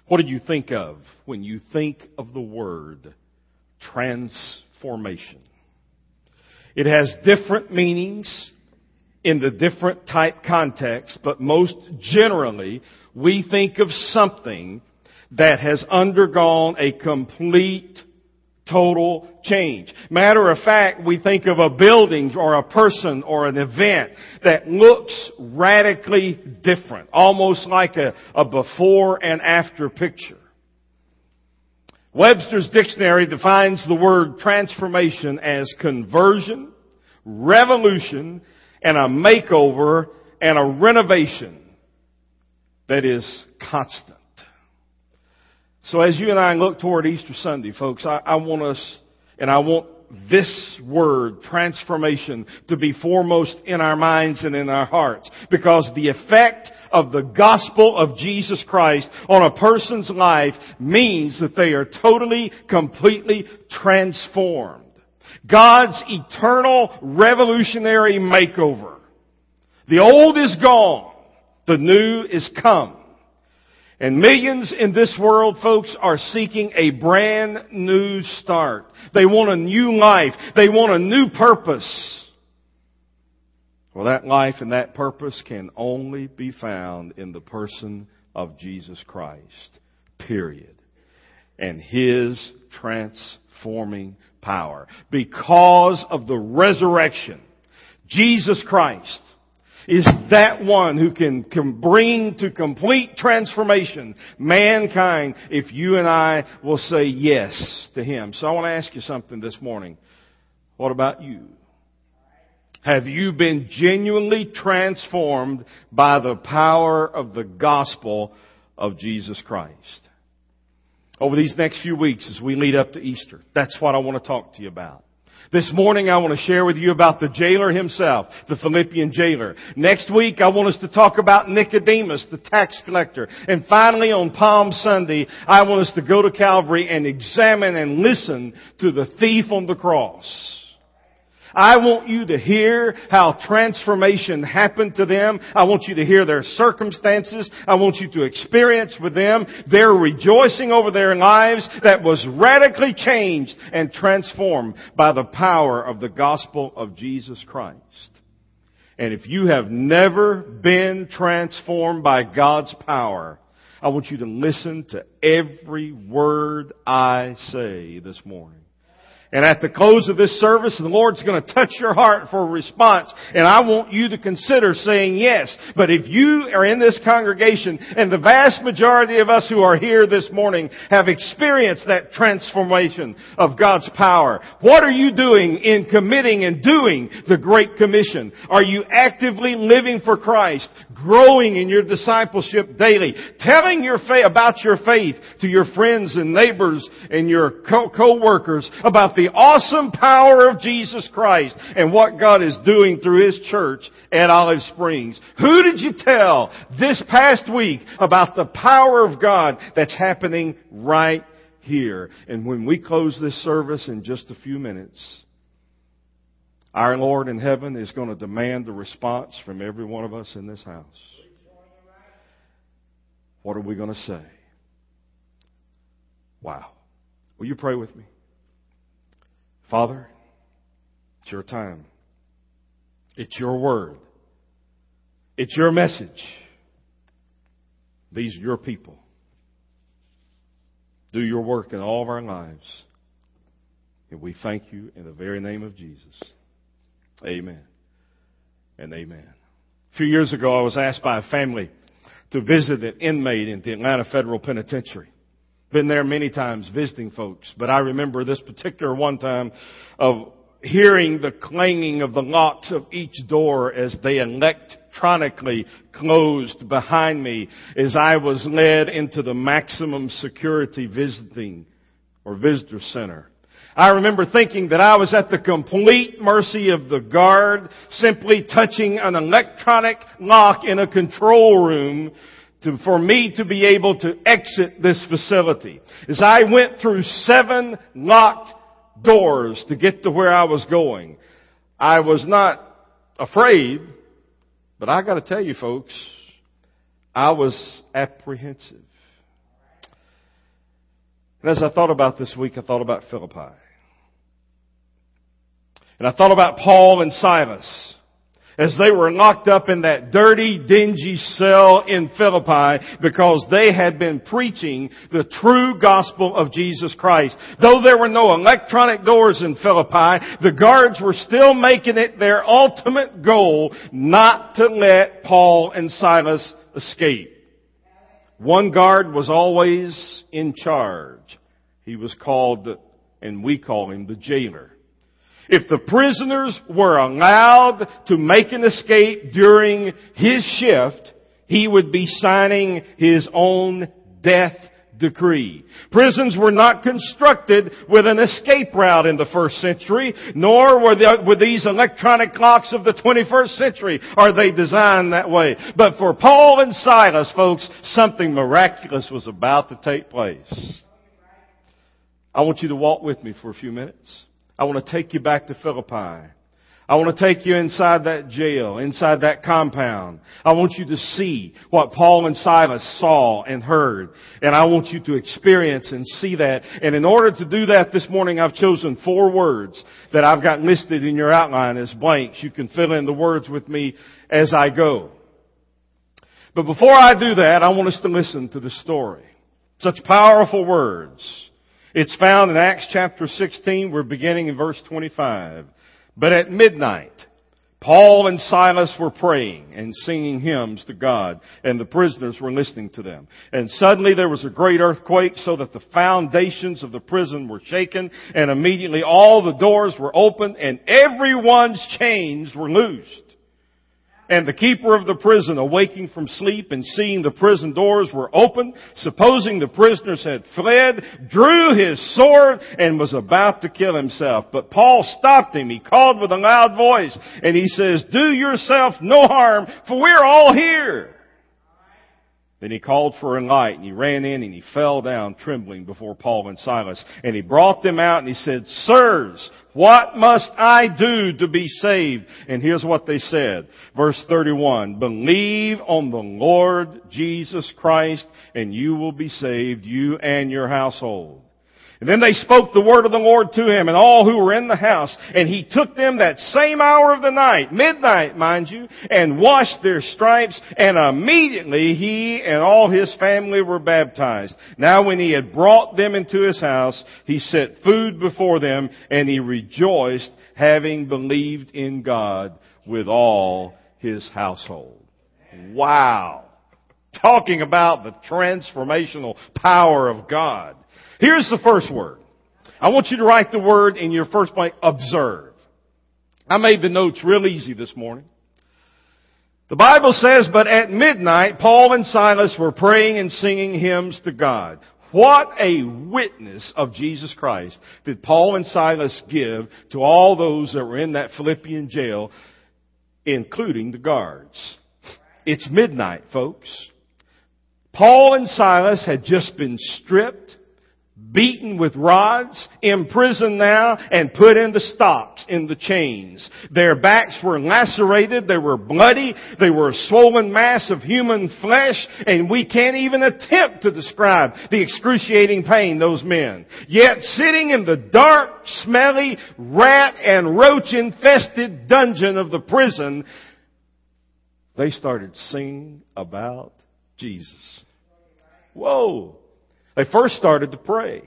What do you think of when you think of the word transformation? It has different meanings in the different type contexts, but most generally, we think of something that has undergone a complete, total change. Matter of fact, we think of a building or a person or an event that looks radically different, almost like a before and after picture. Webster's dictionary defines the word transformation as conversion, revolution, and a makeover and a renovation that is constant. So as you and I look toward Easter Sunday, folks, I want this word, transformation, to be foremost in our minds and in our hearts. Because the effect of the gospel of Jesus Christ on a person's life means that they are totally, completely transformed. God's eternal revolutionary makeover. The old is gone. The new is come. And millions in this world, folks, are seeking a brand new start. They want a new life. They want a new purpose. Well, that life and that purpose can only be found in the person of Jesus Christ. Period. And His transforming power. Because of the resurrection, Jesus Christ is that one who can bring to complete transformation mankind if you and I will say yes to Him. So I want to ask you something this morning. What about you? Have you been genuinely transformed by the power of the gospel of Jesus Christ? Over these next few weeks as we lead up to Easter, that's what I want to talk to you about. This morning I want to share with you about the jailer himself, the Philippian jailer. Next week I want us to talk about Nicodemus, the tax collector. And finally on Palm Sunday, I want us to go to Calvary and examine and listen to the thief on the cross. I want you to hear how transformation happened to them. I want you to hear their circumstances. I want you to experience with them their rejoicing over their lives that was radically changed and transformed by the power of the gospel of Jesus Christ. And if you have never been transformed by God's power, I want you to listen to every word I say this morning. And at the close of this service, the Lord's going to touch your heart for a response. And I want you to consider saying yes. But if you are in this congregation, and the vast majority of us who are here this morning have experienced that transformation of God's power, what are you doing in committing and doing the Great Commission? Are you actively living for Christ, growing in your discipleship daily, telling about your faith to your friends and neighbors and your co-workers about the awesome power of Jesus Christ and what God is doing through His church at Olive Springs? Who did you tell this past week about the power of God that's happening right here? And when we close this service in just a few minutes, our Lord in heaven is going to demand a response from every one of us in this house. What are we going to say? Wow. Will you pray with me? Father, it's your time. It's your word. It's your message. These are your people. Do your work in all of our lives. And we thank you in the very name of Jesus. Amen and amen. A few years ago, I was asked by a family to visit an inmate in the Atlanta Federal Penitentiary. Been there many times visiting folks, but I remember this particular one time of hearing the clanging of the locks of each door as they electronically closed behind me as I was led into the maximum security visitor center. I remember thinking that I was at the complete mercy of the guard, simply touching an electronic lock in a control room for me to be able to exit this facility. As I went through 7 locked doors to get to where I was going, I was not afraid, but I got to tell you folks, I was apprehensive. And as I thought about this week, I thought about Philippi. And I thought about Paul and Silas as they were locked up in that dirty, dingy cell in Philippi because they had been preaching the true gospel of Jesus Christ. Though there were no electronic doors in Philippi, the guards were still making it their ultimate goal not to let Paul and Silas escape. One guard was always in charge. He was called, and we call him, the jailer. If the prisoners were allowed to make an escape during his shift, he would be signing his own death decree. Prisons were not constructed with an escape route in the first century, nor were these electronic clocks of the 21st century are they designed that way. But for Paul and Silas, folks, something miraculous was about to take place. I want you to walk with me for a few minutes. I want to take you back to Philippi. I want to take you inside that jail, inside that compound. I want you to see what Paul and Silas saw and heard. And I want you to experience and see that. And in order to do that this morning, I've chosen 4 words that I've got listed in your outline as blanks. You can fill in the words with me as I go. But before I do that, I want us to listen to the story. Such powerful words. It's found in Acts chapter 16. We're beginning in verse 25. But at midnight, Paul and Silas were praying and singing hymns to God, and the prisoners were listening to them. And suddenly there was a great earthquake, so that the foundations of the prison were shaken, and immediately all the doors were opened, and everyone's chains were loosed. And the keeper of the prison, awaking from sleep and seeing the prison doors were open, supposing the prisoners had fled, drew his sword and was about to kill himself. But Paul stopped him. He called with a loud voice and he says, "Do yourself no harm, for we're all here." Then he called for a light, and he ran in, and he fell down trembling before Paul and Silas. And he brought them out, and he said, "Sirs, what must I do to be saved?" And here's what they said. Verse 31, "Believe on the Lord Jesus Christ, and you will be saved, you and your household." And then they spoke the word of the Lord to him and all who were in the house. And he took them that same hour of the night, midnight, mind you, and washed their stripes. And immediately he and all his family were baptized. Now when he had brought them into his house, he set food before them, and he rejoiced, having believed in God with all his household. Wow. Talking about the transformational power of God. Here's the first word. I want you to write the word in your first blank, observe. I made the notes real easy this morning. The Bible says, but at midnight, Paul and Silas were praying and singing hymns to God. What a witness of Jesus Christ did Paul and Silas give to all those that were in that Philippian jail, including the guards. It's midnight, folks. Paul and Silas had just been stripped, beaten with rods, imprisoned now, and put in the stocks, in the chains. Their backs were lacerated, they were bloody, they were a swollen mass of human flesh, and we can't even attempt to describe the excruciating pain those men. Yet sitting in the dark, smelly, rat and roach-infested dungeon of the prison, they started singing about Jesus. Whoa! They first started to pray.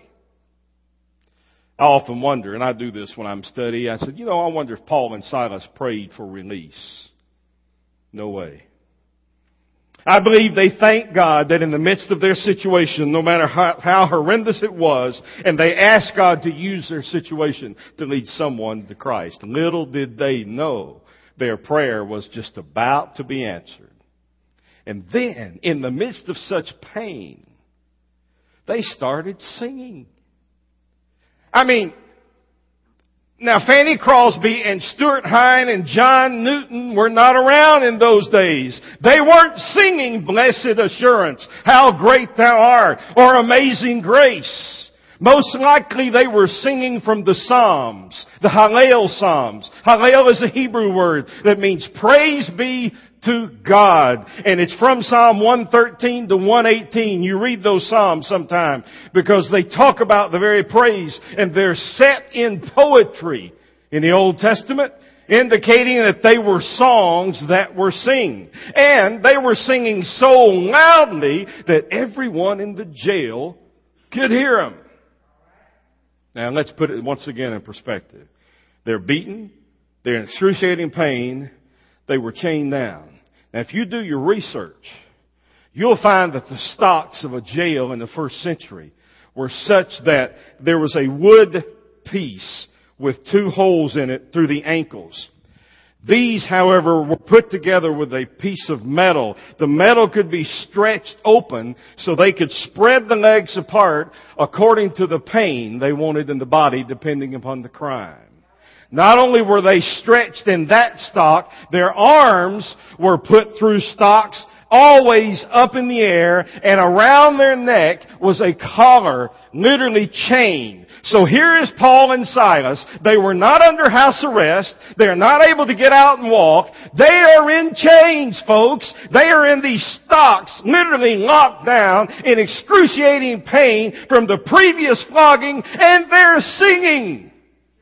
I often wonder, and I do this when I'm studying, I said, I wonder if Paul and Silas prayed for release. No way. I believe they thanked God that in the midst of their situation, no matter how horrendous it was, and they asked God to use their situation to lead someone to Christ. Little did they know their prayer was just about to be answered. And then, in the midst of such pain, they started singing. Now Fanny Crosby and Stuart Hine and John Newton were not around in those days. They weren't singing Blessed Assurance, How Great Thou Art, or Amazing Grace. Most likely they were singing from the Psalms, the Hallel Psalms. Hallel is a Hebrew word that means praise be to God. And it's from Psalm 113 to 118. You read those Psalms sometime because they talk about the very praise, and they're set in poetry in the Old Testament, indicating that they were songs that were sung. And they were singing so loudly that everyone in the jail could hear them. Now let's put it once again in perspective. They're beaten. They're in excruciating pain. They were chained down. Now if you do your research, you'll find that the stocks of a jail in the first century were such that there was a wood piece with 2 holes in it through the ankles. These, however, were put together with a piece of metal. The metal could be stretched open so they could spread the legs apart according to the pain they wanted in the body, depending upon the crime. Not only were they stretched in that stock, their arms were put through stocks always up in the air, and around their neck was a collar, literally chained. So here is Paul and Silas. They were not under house arrest. They are not able to get out and walk. They are in chains, folks. They are in these stocks, literally locked down in excruciating pain from the previous flogging, and they're singing.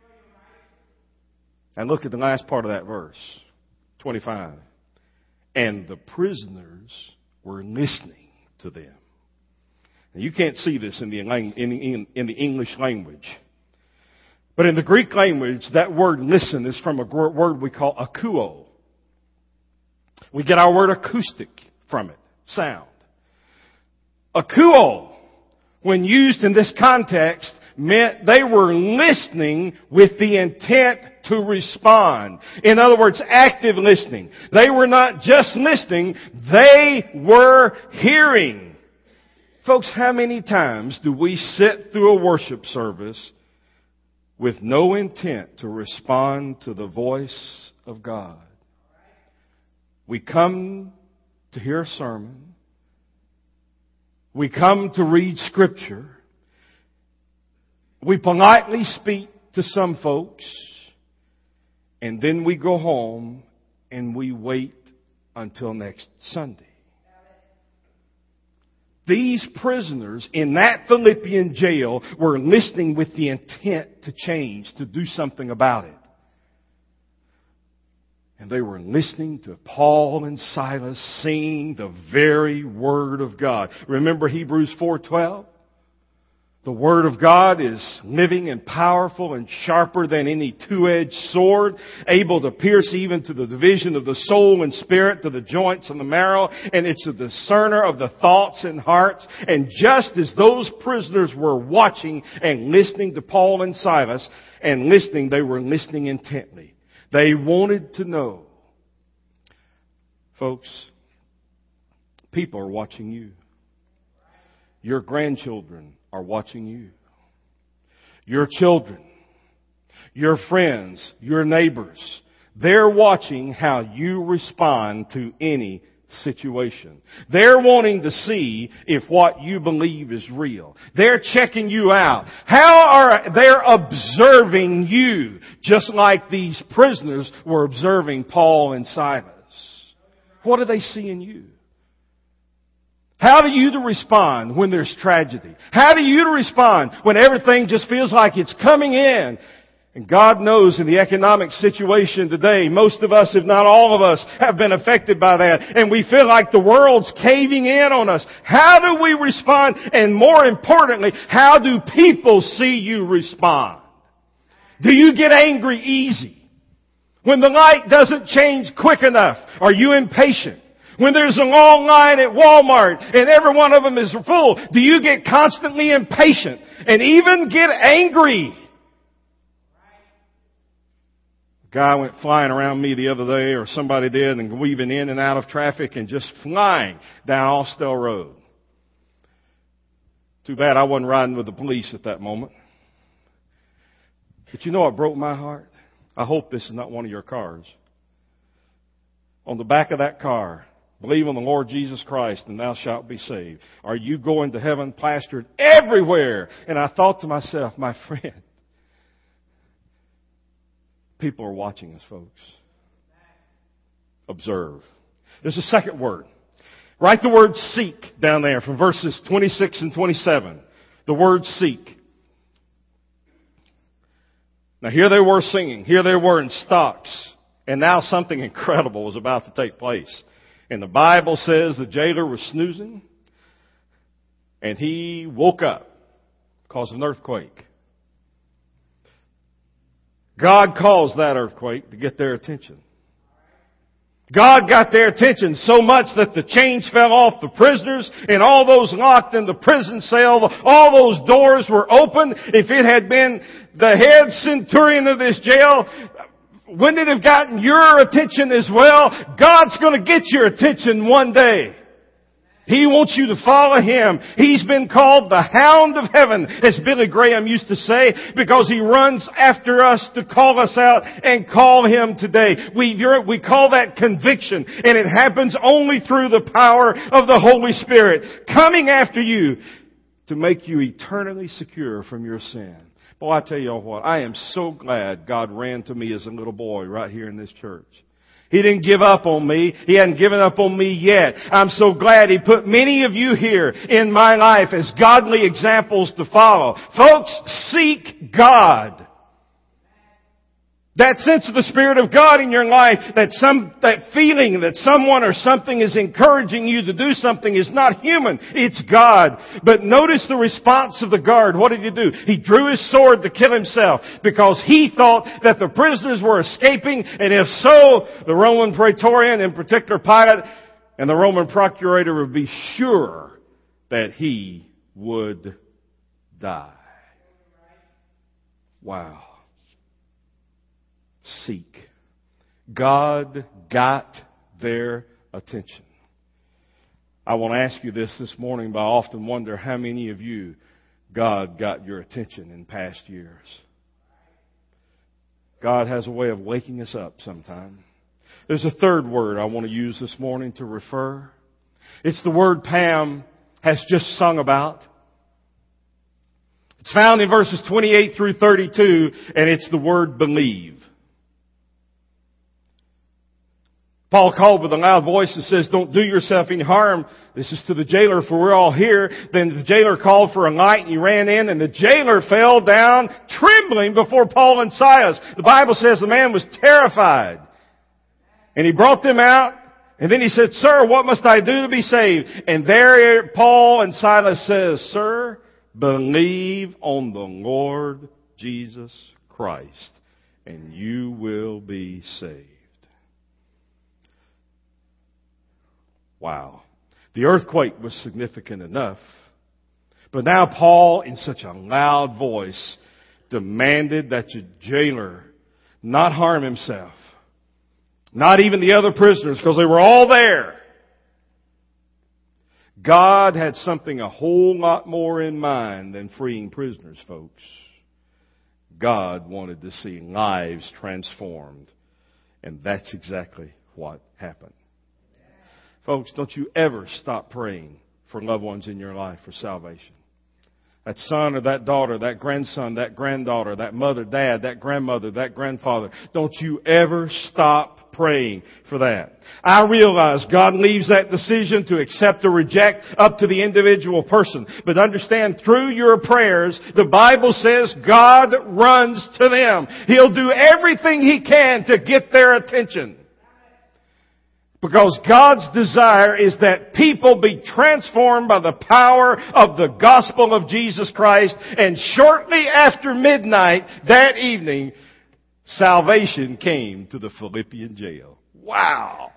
And look at the last part of that verse, 25. And the prisoners were listening to them. Now, you can't see this in the English language. But in the Greek language, that word listen is from a word we call akouo. We get our word acoustic from it, sound. Akouo, when used in this context, meant they were listening with the intent to respond. In other words, active listening. They were not just listening, they were hearing. Folks, how many times do we sit through a worship service with no intent to respond to the voice of God? We come to hear a sermon. We come to read Scripture. We politely speak to some folks. And then we go home and we wait until next Sunday. These prisoners in that Philippian jail were listening with the intent to change, to do something about it. And they were listening to Paul and Silas sing the very Word of God. Remember Hebrews 4:12? The Word of God is living and powerful and sharper than any two-edged sword, able to pierce even to the division of the soul and spirit, to the joints and the marrow, and it's a discerner of the thoughts and hearts. And just as those prisoners were watching and listening to Paul and Silas, and listening, they were listening intently. They wanted to know. Folks, people are watching you. Your grandchildren are watching you. Your children, your friends, your neighbors, they're watching how you respond to any situation. They're wanting to see if what you believe is real. They're checking you out. They're observing you, just like these prisoners were observing Paul and Silas. What do they see in you? How do you respond when there's tragedy? How do you respond when everything just feels like it's coming in? And God knows in the economic situation today, most of us, if not all of us, have been affected by that. And we feel like the world's caving in on us. How do we respond? And more importantly, how do people see you respond? Do you get angry easy? When the light doesn't change quick enough, are you impatient? When there's a long line at Walmart and every one of them is full, do you get constantly impatient and even get angry? A guy went flying around me the other day, or somebody did, and weaving in and out of traffic and just flying down Austell Road. Too bad I wasn't riding with the police at that moment. But you know what broke my heart? I hope this is not one of your cars. On the back of that car Believe on the Lord Jesus Christ and thou shalt be saved. Are you going to heaven? Plastered everywhere. And I thought to myself, my friend, people are watching us, folks. Observe. There's a second word. Write the word seek down there from verses 26 and 27. The word seek. Now here they were singing. Here they were in stocks. And now something incredible was about to take place. And the Bible says the jailer was snoozing. And he woke up because of an earthquake. God caused that earthquake to get their attention. God got their attention so much that the chains fell off the prisoners and all those locked in the prison cell, all those doors were open. If it had been the head centurion of this jail, wouldn't it have gotten your attention as well? God's going to get your attention one day. He wants you to follow Him. He's been called the Hound of Heaven, as Billy Graham used to say, because He runs after us to call us out and call Him today. We call that conviction, and it happens only through the power of the Holy Spirit coming after you to make you eternally secure from your sin. Boy, I tell you what, I am so glad God ran to me as a little boy right here in this church. He didn't give up on me. He hasn't given up on me yet. I'm so glad He put many of you here in my life as godly examples to follow. Folks, seek God. That sense of the Spirit of God in your life, that feeling that someone or something is encouraging you to do something is not human. It's God. But notice the response of the guard. What did he do? He drew his sword to kill himself because he thought that the prisoners were escaping, and if so, the Roman Praetorian, in particular Pilate, and the Roman procurator would be sure that he would die. Wow. Seek. God got their attention. I want to ask you this morning, but I often wonder how many of you God got your attention in past years. God has a way of waking us up sometime. There's a third word I want to use this morning to refer. It's the word Pam has just sung about. It's found in verses 28 through 32, and it's the word believe. Paul called with a loud voice and says, don't do yourself any harm. This is to the jailer, for we're all here. Then the jailer called for a light, and he ran in, and the jailer fell down trembling before Paul and Silas. The Bible says the man was terrified. And he brought them out, and then he said, Sir, what must I do to be saved? And there Paul and Silas says, Sir, believe on the Lord Jesus Christ, and you will be saved. Wow. The earthquake was significant enough. But now Paul, in such a loud voice, demanded that the jailer not harm himself. Not even the other prisoners, because they were all there. God had something a whole lot more in mind than freeing prisoners, folks. God wanted to see lives transformed. And that's exactly what happened. Folks, don't you ever stop praying for loved ones in your life for salvation. That son or that daughter, that grandson, that granddaughter, that mother, dad, that grandmother, that grandfather. Don't you ever stop praying for that. I realize God leaves that decision to accept or reject up to the individual person. But understand, through your prayers, the Bible says God runs to them. He'll do everything He can to get their attention. Because God's desire is that people be transformed by the power of the gospel of Jesus Christ. And shortly after midnight that evening, salvation came to the Philippian jail. Wow!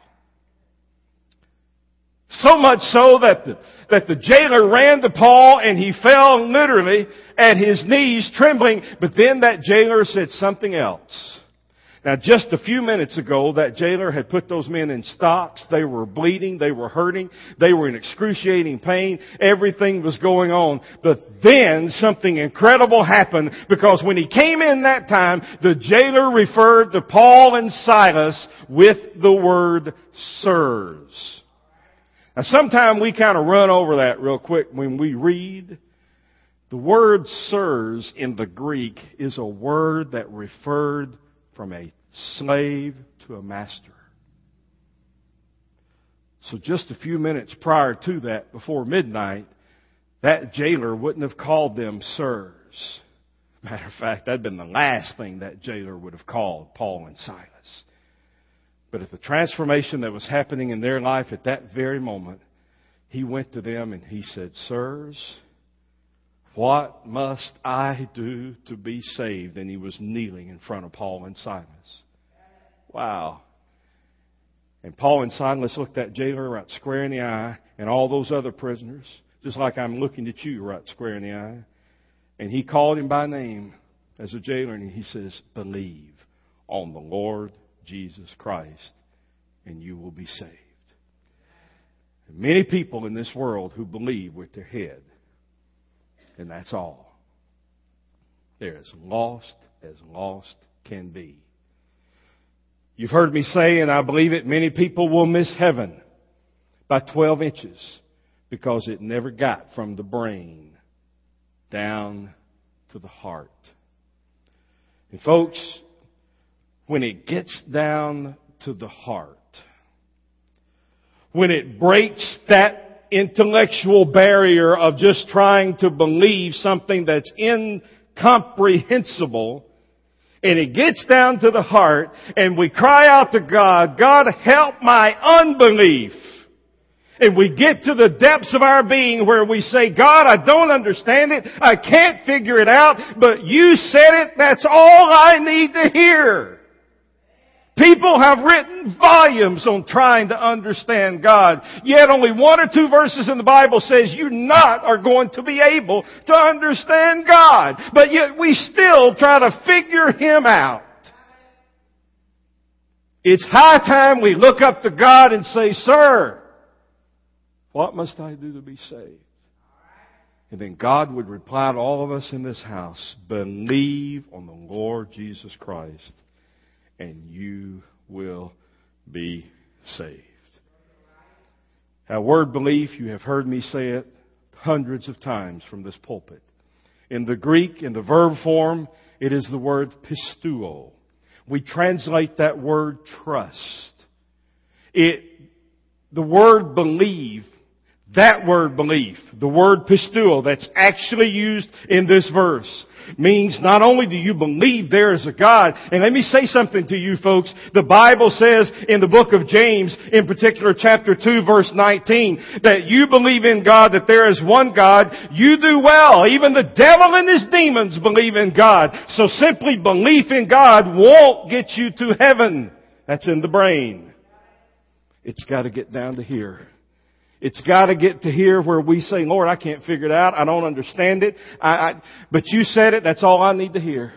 So much so that the jailer ran to Paul and he fell literally at his knees trembling. But then that jailer said something else. Now, just a few minutes ago, that jailer had put those men in stocks. They were bleeding. They were hurting. They were in excruciating pain. Everything was going on. But then something incredible happened, because when he came in that time, the jailer referred to Paul and Silas with the word sirs. Now, sometimes we kind of run over that real quick when we read. The word sirs in the Greek is a word that referred from a slave to a master. So just a few minutes prior to that, before midnight, that jailer wouldn't have called them sirs. Matter of fact, that'd been the last thing that jailer would have called Paul and Silas. But at the transformation that was happening in their life at that very moment, he went to them and he said, "Sirs, what must I do to be saved?" And he was kneeling in front of Paul and Silas. Wow. And Paul and Silas looked that jailer right square in the eye, and all those other prisoners, just like I'm looking at you right square in the eye. And he called him by name as a jailer, and he says, "Believe on the Lord Jesus Christ, and you will be saved." And many people in this world who believe with their head, and that's all. They're as lost can be. You've heard me say, and I believe it, many people will miss heaven by 12 inches because it never got from the brain down to the heart. And folks, when it gets down to the heart, when it breaks that intellectual barrier of just trying to believe something that's incomprehensible, and it gets down to the heart, and we cry out to God, "God, help my unbelief." And we get to the depths of our being where we say, "God, I don't understand it. I can't figure it out, but you said it. That's all I need to hear." People have written volumes on trying to understand God, yet only 1 or 2 verses in the Bible says you not are going to be able to understand God. But yet we still try to figure Him out. It's high time we look up to God and say, "Sir, what must I do to be saved?" And then God would reply to all of us in this house, "Believe on the Lord Jesus Christ, and you will be saved." That word belief, you have heard me say it hundreds of times from this pulpit. In the Greek, in the verb form, it is the word pisteuo. We translate that word trust. The word believe, that word belief, the word pisteuo that's actually used in this verse, means not only do you believe there is a God, and let me say something to you folks, the Bible says in the book of James, in particular chapter 2 verse 19, that you believe in God, that there is one God, you do well. Even the devil and his demons believe in God. So simply belief in God won't get you to heaven. That's in the brain. It's got to get down to here. It's got to get to here where we say, "Lord, I can't figure it out. I don't understand it. But you said it. That's all I need to hear."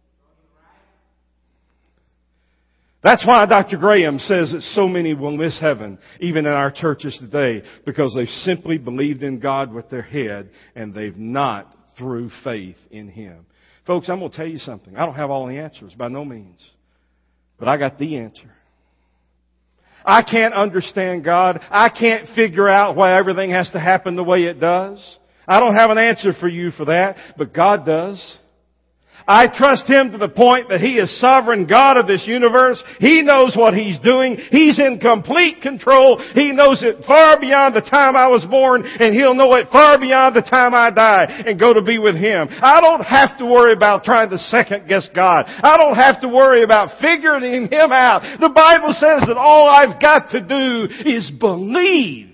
That's why Dr. Graham says that so many will miss heaven, even in our churches today, because they've simply believed in God with their head and they've not through faith in Him. Folks, I'm going to tell you something. I don't have all the answers, by no means. But I got the answer. I can't understand God. I can't figure out why everything has to happen the way it does. I don't have an answer for you for that, but God does. I trust Him to the point that He is sovereign God of this universe. He knows what He's doing. He's in complete control. He knows it far beyond the time I was born, and He'll know it far beyond the time I die and go to be with Him. I don't have to worry about trying to second guess God. I don't have to worry about figuring Him out. The Bible says that all I've got to do is believe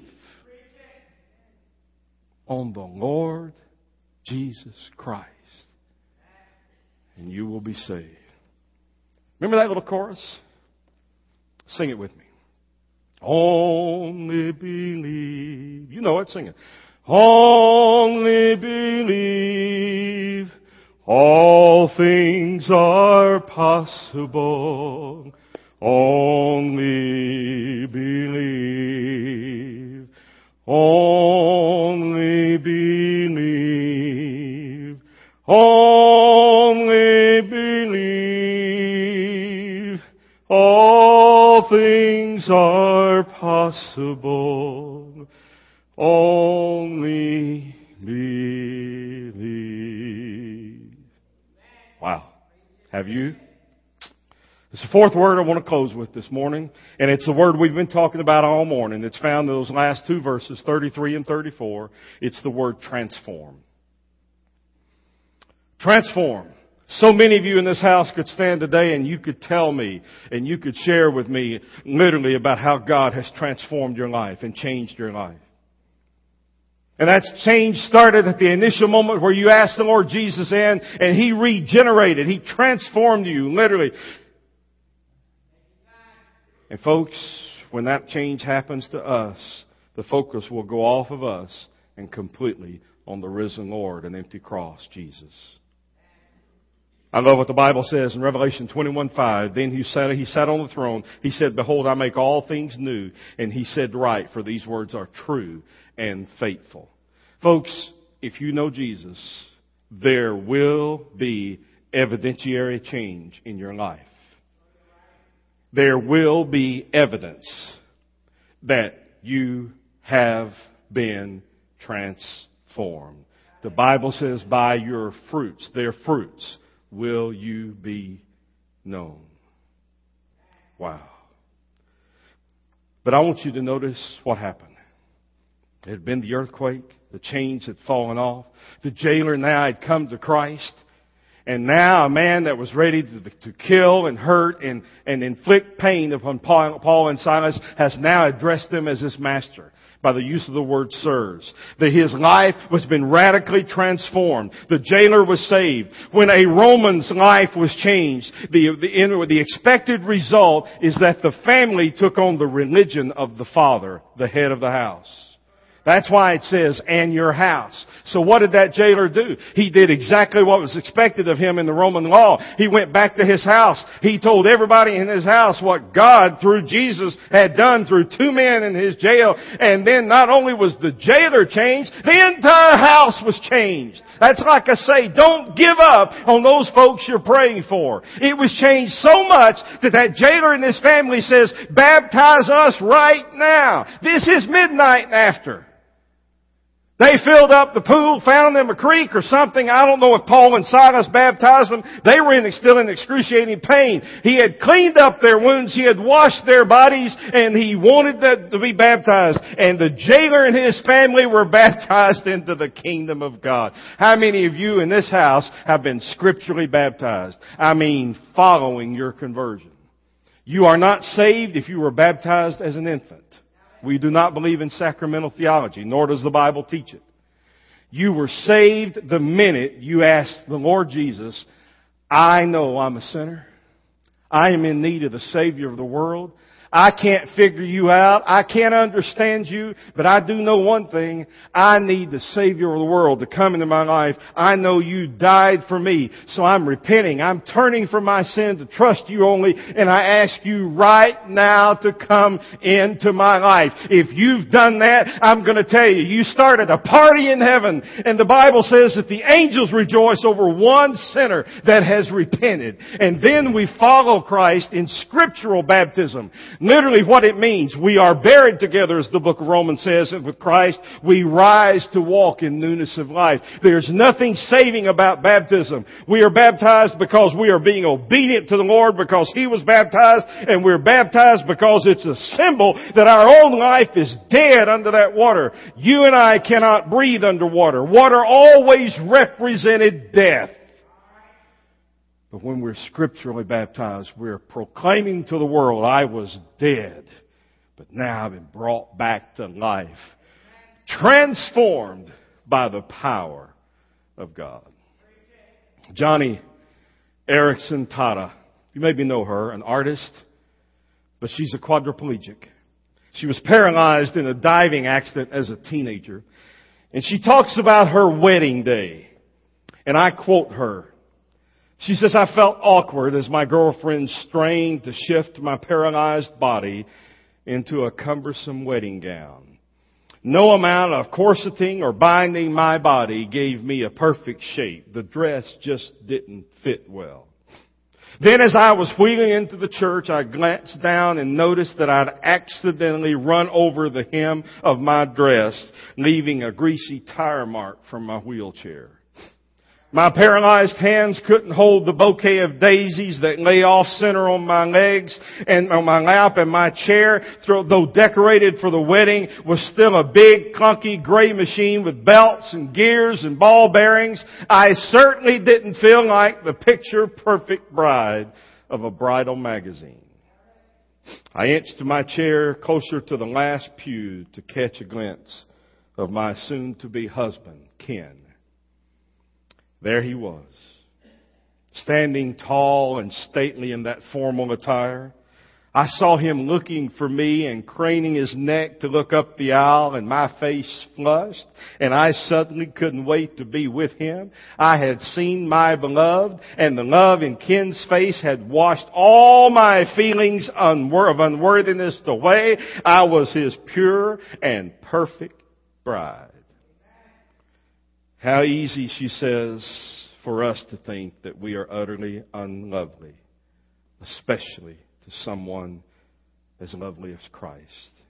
on the Lord Jesus Christ, and you will be saved. Remember that little chorus? Sing it with me. Only believe. You know it. Sing it. Only believe. All things are possible. Only believe. Only believe. Only believe. All things are possible. only believe. Wow. Have you? It's the fourth word I want to close with this morning, and it's the word we've been talking about all morning. It's found in those last two verses, 33 and 34. It's the word transform. Transform. So many of you in this house could stand today and you could tell me and you could share with me literally about how God has transformed your life and changed your life. And that change started at the initial moment where you asked the Lord Jesus in, and He regenerated. He transformed you, literally. And folks, when that change happens to us, the focus will go off of us and completely on the risen Lord and empty cross, Jesus. I love what the Bible says in Revelation 21:5. Then He sat on the throne. He said, "Behold, I make all things new." And He said, "Right, for these words are true and faithful." Folks, if you know Jesus, there will be evidentiary change in your life. There will be evidence that you have been transformed. The Bible says, by your fruits, their fruits, will you be known. Wow. But I want you to notice what happened. It had been the earthquake. The chains had fallen off. The jailer now had come to Christ. And now a man that was ready to kill and hurt and inflict pain upon Paul and Silas has now addressed them as his master by the use of the word sirs. That his life was been radically transformed. The jailer was saved. When a Roman's life was changed, the expected result is that the family took on the religion of the father, the head of the house. That's why it says, "and your house." So what did that jailer do? He did exactly what was expected of him in the Roman law. He went back to his house. He told everybody in his house what God, through Jesus, had done through two men in his jail. And then not only was the jailer changed, the entire house was changed. That's like I say, don't give up on those folks you're praying for. It was changed so much that jailer and his family says, "Baptize us right now. This is midnight and after." They filled up the pool, found them a creek or something. I don't know if Paul and Silas baptized them. They were still in excruciating pain. He had cleaned up their wounds. He had washed their bodies, and he wanted them to be baptized. And the jailer and his family were baptized into the kingdom of God. How many of you in this house have been scripturally baptized? I mean, following your conversion. You are not saved if you were baptized as an infant. We do not believe in sacramental theology, nor does the Bible teach it. You were saved the minute you asked the Lord Jesus, "I know I'm a sinner. I am in need of the Savior of the world. I can't figure you out. I can't understand you, but I do know one thing. I need the Savior of the world to come into my life. I know you died for me, so I'm repenting. I'm turning from my sin to trust you only, and I ask you right now to come into my life." If you've done that, I'm going to tell you, you started a party in heaven, and the Bible says that the angels rejoice over one sinner that has repented. And then we follow Christ in scriptural baptism. Literally what it means, we are buried together, as the book of Romans says, and with Christ we rise to walk in newness of life. There's nothing saving about baptism. We are baptized because we are being obedient to the Lord because He was baptized, and we're baptized because it's a symbol that our own life is dead under that water. You and I cannot breathe underwater. Water always represented death. But when we're scripturally baptized, we're proclaiming to the world, "I was dead, but now I've been brought back to life." Transformed by the power of God. Johnny Erickson Tata. You maybe know her, an artist, but she's a quadriplegic. She was paralyzed in a diving accident as a teenager. And she talks about her wedding day. And I quote her. She says, "I felt awkward as my girlfriend strained to shift my paralyzed body into a cumbersome wedding gown. No amount of corseting or binding my body gave me a perfect shape. The dress just didn't fit well. Then as I was wheeling into the church, I glanced down and noticed that I'd accidentally run over the hem of my dress, leaving a greasy tire mark from my wheelchair. My paralyzed hands couldn't hold the bouquet of daisies that lay off center on my legs and on my lap, and my chair, though decorated for the wedding, was still a big, clunky gray machine with belts and gears and ball bearings. I certainly didn't feel like the picture-perfect bride of a bridal magazine. I inched my chair closer to the last pew to catch a glimpse of my soon-to-be husband, Ken. There he was, standing tall and stately in that formal attire. I saw him looking for me and craning his neck to look up the aisle, and my face flushed, and I suddenly couldn't wait to be with him. I had seen my beloved, and the love in Ken's face had washed all my feelings of unworthiness away. I was his pure and perfect bride. How easy, she says, for us to think that we are utterly unlovely, especially to someone as lovely as Christ.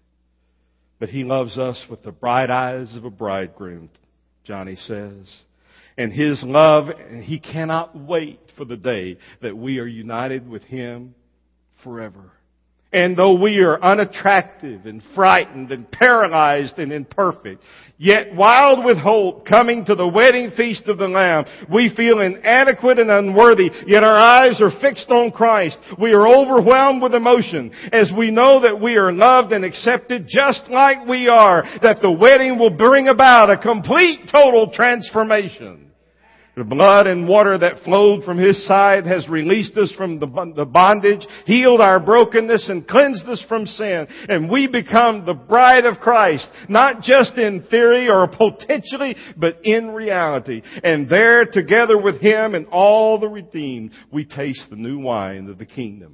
But He loves us with the bright eyes of a bridegroom, Johnny says. And His love, He cannot wait for the day that we are united with Him forever. And though we are unattractive and frightened and paralyzed and imperfect, yet wild with hope, coming to the wedding feast of the Lamb, we feel inadequate and unworthy, yet our eyes are fixed on Christ. We are overwhelmed with emotion as we know that we are loved and accepted just like we are, that the wedding will bring about a complete, total transformation. The blood and water that flowed from His side has released us from the bondage, healed our brokenness, and cleansed us from sin. And we become the bride of Christ, not just in theory or potentially, but in reality. And there, together with Him and all the redeemed, we taste the new wine of the kingdom.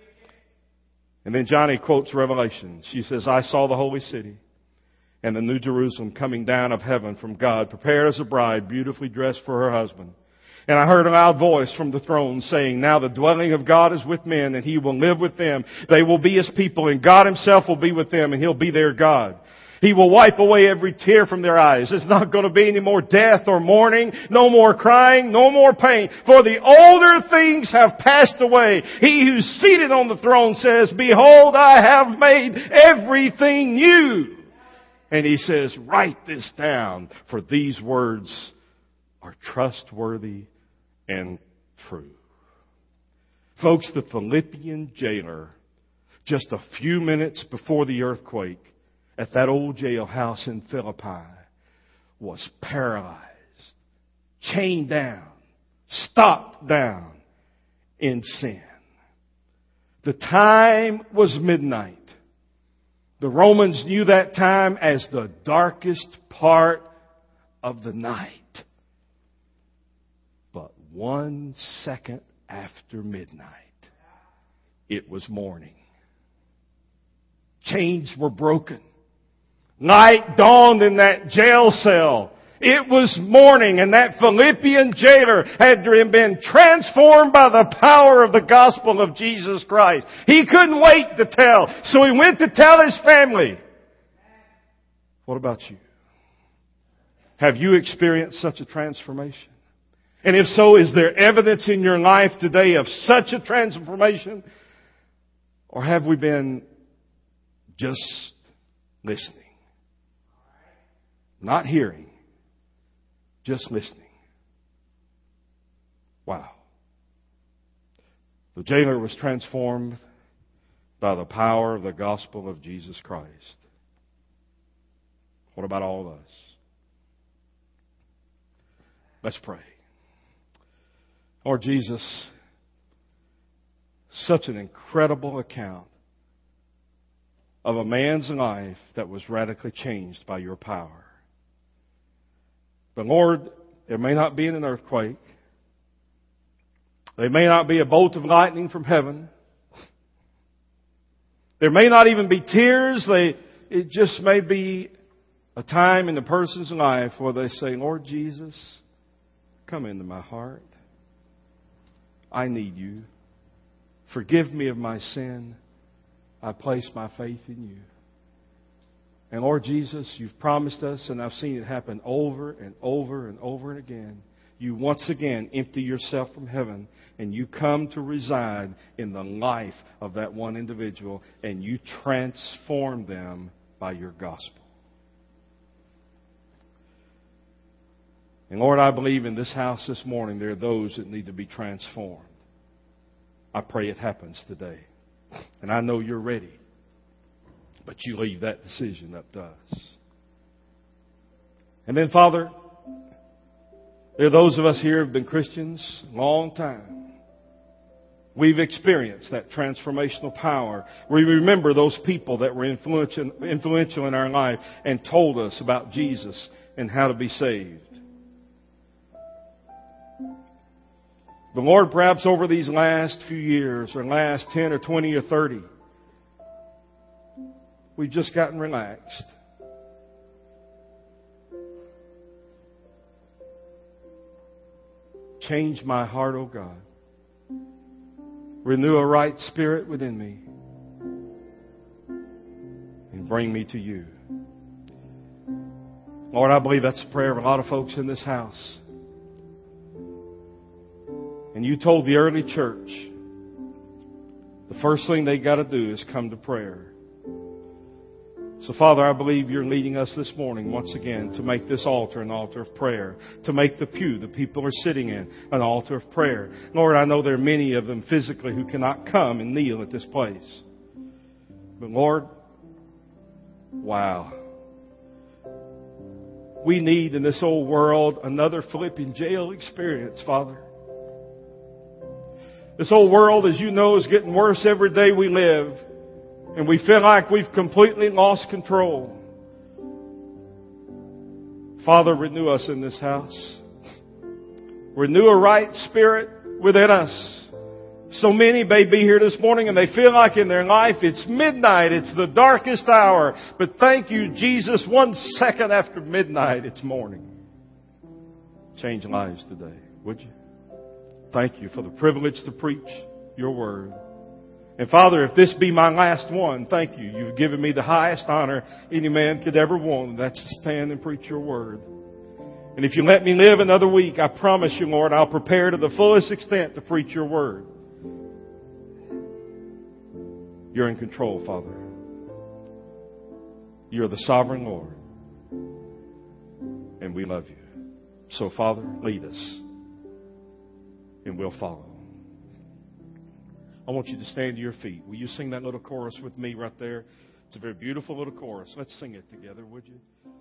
And then Johnny quotes Revelation. She says, I saw the holy city and the new Jerusalem coming down of heaven from God, prepared as a bride, beautifully dressed for her husband. And I heard a loud voice from the throne saying, now the dwelling of God is with men, and He will live with them. They will be His people, and God Himself will be with them, and He'll be their God. He will wipe away every tear from their eyes. There's not going to be any more death or mourning, no more crying, no more pain. For the older things have passed away. He who's seated on the throne says, behold, I have made everything new. And He says, write this down, for these words are trustworthy and true. Folks, the Philippian jailer, just a few minutes before the earthquake at that old jailhouse in Philippi, was paralyzed, chained down, stopped down in sin. The time was midnight. The Romans knew that time as the darkest part of the night. But 1 second after midnight, it was morning. Chains were broken. Light dawned in that jail cell. It was morning, and that Philippian jailer had been transformed by the power of the gospel of Jesus Christ. He couldn't wait to tell, so he went to tell his family. What about you? Have you experienced such a transformation? And if so, is there evidence in your life today of such a transformation? Or have we been just listening? Not hearing. Just listening. Wow. The jailer was transformed by the power of the gospel of Jesus Christ. What about all of us? Let's pray. Lord Jesus, such an incredible account of a man's life that was radically changed by your power. But Lord, there may not be an earthquake. There may not be a bolt of lightning from heaven. There may not even be tears. It just may be a time in the person's life where they say, Lord Jesus, come into my heart. I need you. Forgive me of my sin. I place my faith in you. And Lord Jesus, you've promised us, and I've seen it happen over and over and over and again. You once again empty yourself from heaven, and you come to reside in the life of that one individual, and you transform them by your gospel. And Lord, I believe in this house this morning there are those that need to be transformed. I pray it happens today. And I know you're ready. But you leave that decision up to us. And then, Father, there are those of us here who have been Christians a long time. We've experienced that transformational power. We remember those people that were influential in our life and told us about Jesus and how to be saved. But Lord, perhaps over these last few years, or last 10 or 20 or 30, we've just gotten relaxed. Change my heart, O God. Renew a right spirit within me. And bring me to you. Lord, I believe that's a prayer of a lot of folks in this house. And you told the early church, the first thing they got to do is come to prayer. So, Father, I believe you're leading us this morning once again to make this altar an altar of prayer, to make the pew the people are sitting in an altar of prayer. Lord, I know there are many of them physically who cannot come and kneel at this place. But, Lord, wow. We need in this old world another Philippian jail experience, Father. This old world, as you know, is getting worse every day we live. And we feel like we've completely lost control. Father, renew us in this house. Renew a right spirit within us. So many may be here this morning and they feel like in their life it's midnight. It's the darkest hour. But thank you, Jesus, 1 second after midnight, it's morning. Change lives today, would you? Thank you for the privilege to preach your word. And Father, if this be my last one, thank you. You've given me the highest honor any man could ever want, and that's to stand and preach your word. And if you let me live another week, I promise you, Lord, I'll prepare to the fullest extent to preach your word. You're in control, Father. You're the sovereign Lord. And we love you. So, Father, lead us. And we'll follow. I want you to stand to your feet. Will you sing that little chorus with me right there? It's a very beautiful little chorus. Let's sing it together, would you?